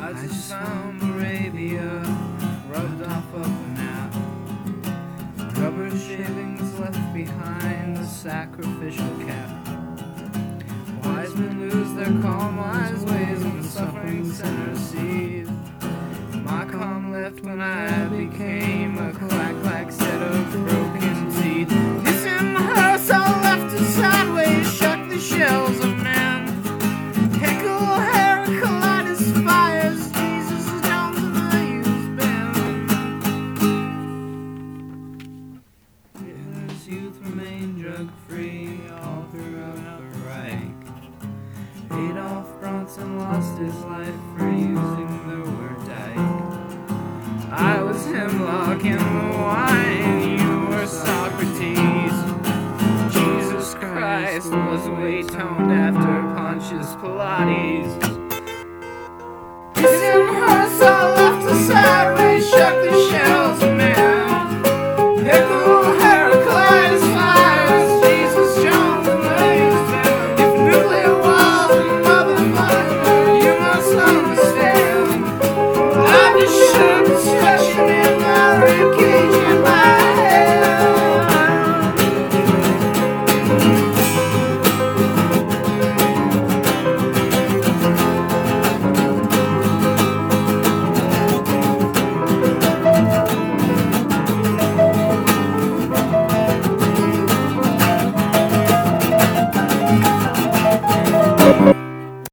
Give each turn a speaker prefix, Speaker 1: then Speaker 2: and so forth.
Speaker 1: I just found Moravia, rubbed off of a nap. Rubber shavings left behind the sacrificial cap. Wise men lose their calm, wise ways, and the suffering sinners see. My calm left when I became a clack-clack set of broken teeth. This in the hearse I left it sideways, shook the shells of man. Heckle, Heraclitus fires, Jesus is down to the used band. Hitler's youth remained drug-free all throughout the Reich. Adolf Bronson lost his life for using the word dyke. I was Hemlock in the wine, you were Socrates. Jesus Christ was way-toned after Pontius Pilates. It's in her, so I left the sideways, shook the shell